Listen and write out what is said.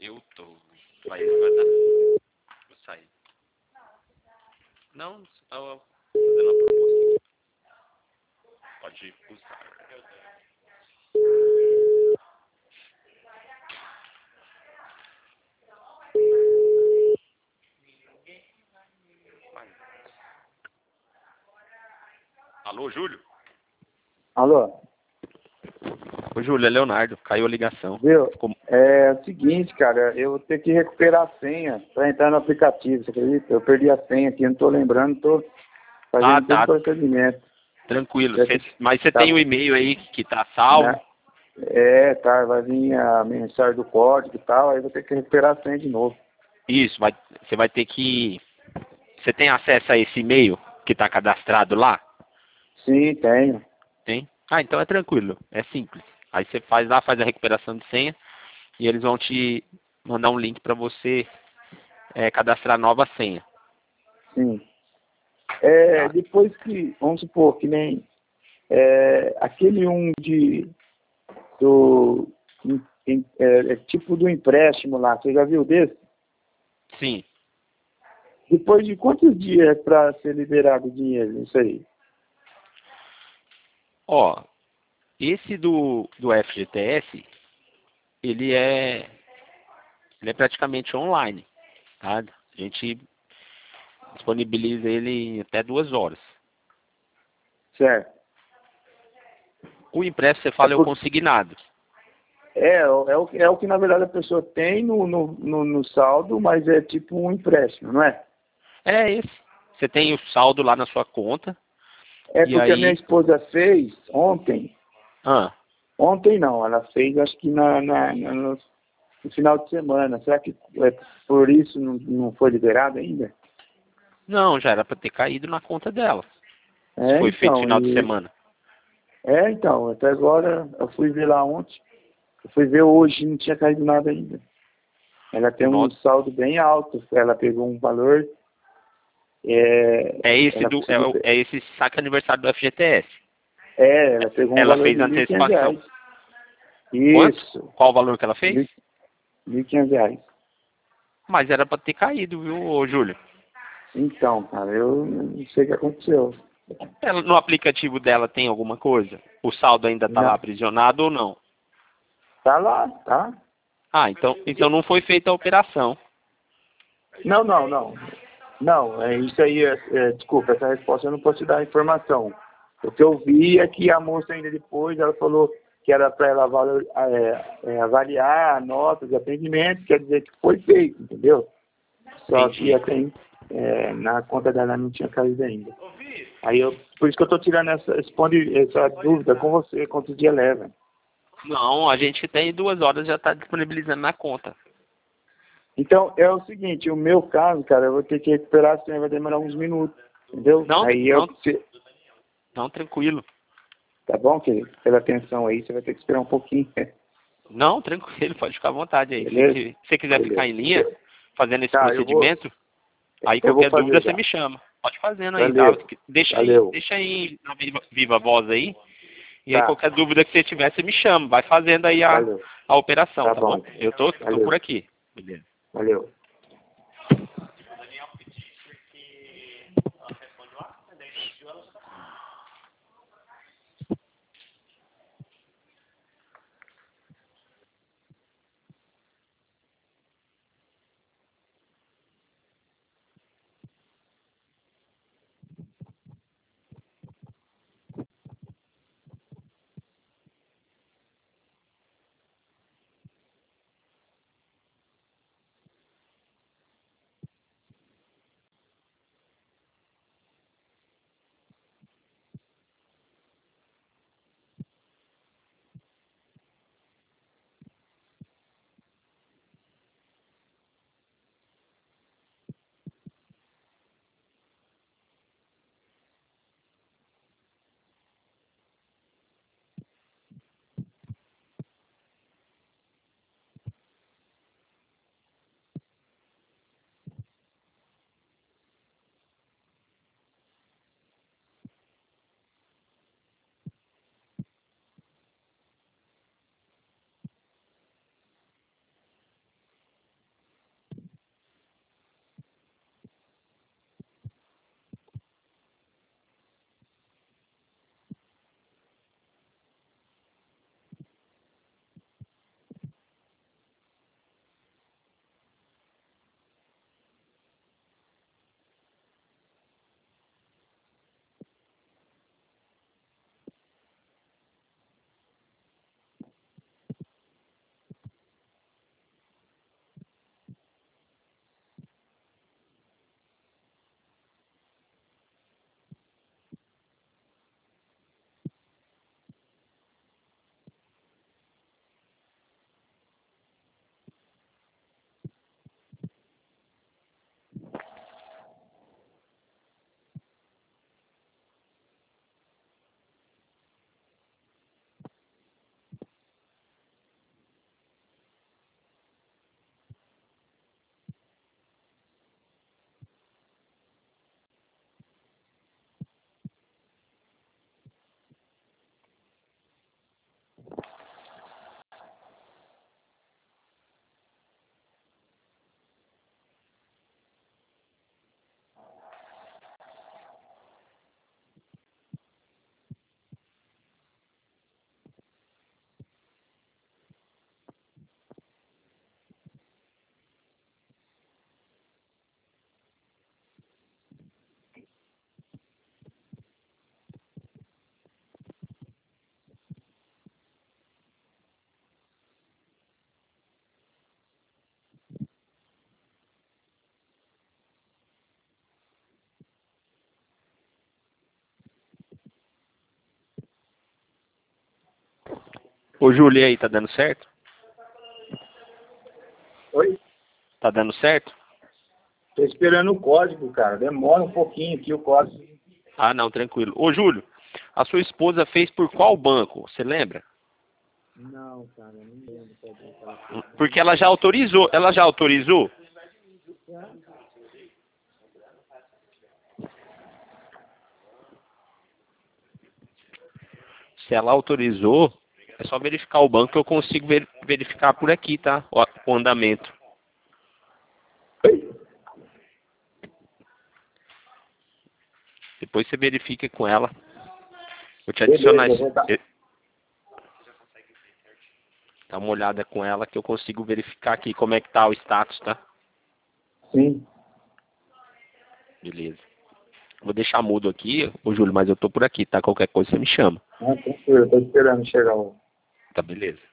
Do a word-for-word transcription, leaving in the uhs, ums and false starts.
Eu tô. Vai, vai dar. Vou sair. Não, só tava fazendo a proposta. Pode usar. Vai. Alô, Júlio? Alô? Ô, Júlio, é Leonardo. Caiu a ligação. Viu? Ficou... É o seguinte, cara, eu vou ter que recuperar a senha para entrar no aplicativo, você acredita? Eu perdi a senha aqui, não tô lembrando, tô fazendo Ah, todo tá. o procedimento. Tranquilo. Já Cê- que- Mas você tá, tem o e-mail aí que tá salvo? né? É, tá, vai vir a mensagem do código e tal, aí vou ter que recuperar a senha de novo. Isso, vai, você vai ter que... Você tem acesso a esse e-mail que tá cadastrado lá? Sim, tenho. Tem? Ah, então é tranquilo. É simples. Aí você faz lá, faz a recuperação de senha e eles vão te mandar um link para você é, cadastrar nova senha. Sim. É, Tá? depois que, vamos supor, que nem é, aquele um de do em- em- é, é tipo do empréstimo lá, você já viu desse? Sim. Depois de quantos dias para ser liberado o dinheiro, isso aí? Ó, esse do, do F G T S, ele é, ele é praticamente online, tá? A gente disponibiliza ele em até duas horas. Certo. O impresso, você É, fala, é o por, consignado. é, é, o, é o que na verdade a pessoa tem no, no, no, no saldo, mas é tipo um empréstimo, não é? É esse. Você tem o saldo lá na sua conta, É e porque a minha aí... esposa fez ontem, Ah, ontem não, ela fez acho que na, na, na- no, no final de semana. Será que é por isso não, não foi liberado ainda? não, já era para ter caído na conta dela. Se É, foi feito então, final de e, semana. é, então, até agora eu fui ver lá ontem, eu fui ver hoje, não tinha caído nada ainda. Ela tem O um nosso saldo bem alto, ela pegou um valor, é, é esse ela do é, conseguiu, o- pe- é esse saque aniversário do F G T S. é, ela pegou um Ela valor fez de mil e quinhentos antecipação. reais. Quanto? Isso, Qual o valor que ela fez? mil e quinhentos reais. Mas era para ter caído, viu, ô, Júlio? Então, cara, eu não sei o que aconteceu. Ela, no aplicativo dela tem alguma coisa? O saldo ainda está lá Não, aprisionado ou não? tá lá, tá? Ah, então, então não foi feita a operação. Não, não, não. Não, é isso aí, é, é, desculpa, essa resposta eu não posso te dar a informação. O que eu vi é que a moça ainda depois, ela falou que era para ela valor, é, é, avaliar a nota de atendimento, quer dizer que foi feito, entendeu? Só que Entendi. até, é, na conta dela não tinha caído ainda. Aí eu, por isso que eu estou tirando essa, responde essa dúvida com você, quantos dias leva. Não, a gente tem duas horas já está disponibilizando na conta. Então, é o seguinte, o meu caso, cara, eu vou ter que recuperar, senão vai demorar uns minutos, entendeu? Não, Aí eu, não, não, tranquilo. tá bom, querido? Pela atenção aí, você vai ter que esperar um pouquinho. Não, tranquilo, pode ficar à vontade aí. Se Beleza? se você quiser ficar Beleza. em linha, fazendo esse Tá, eu vou, procedimento, aí eu vou qualquer dúvida fazer você já. me chama. Pode fazendo aí, tá? Valeu. Deixa aí, Valeu. deixa aí na viva, viva voz aí. E aí Tá, qualquer dúvida que você tiver, você me chama. Vai fazendo aí a, valeu. a operação, Tá tá bom? bom. Eu tô, tô por Valeu. aqui. Beleza. Valeu. Ô, Júlio, e aí, tá dando certo? Oi? Tá dando certo? Tô esperando o código, cara. Demora um pouquinho aqui o código. Ah, não, tranquilo. Ô, Júlio, a sua esposa fez por qual banco? Você lembra? Não, cara, eu não lembro qual banco ela fez. Porque ela já autorizou. Ela já autorizou? Se ela autorizou, é só verificar o banco que eu consigo ver- verificar por aqui, tá? O, o andamento. Oi? Depois você verifica com ela. Vou te adicionar Beleza, eu esse. vou dar. e- Dá uma olhada com ela que eu consigo verificar aqui como é que tá o status, tá? Sim. Beleza. Vou deixar mudo aqui, ô Júlio, mas eu tô por aqui, tá? Qualquer coisa você me chama. Ah, tranquilo, tô esperando chegar o. Tá, beleza.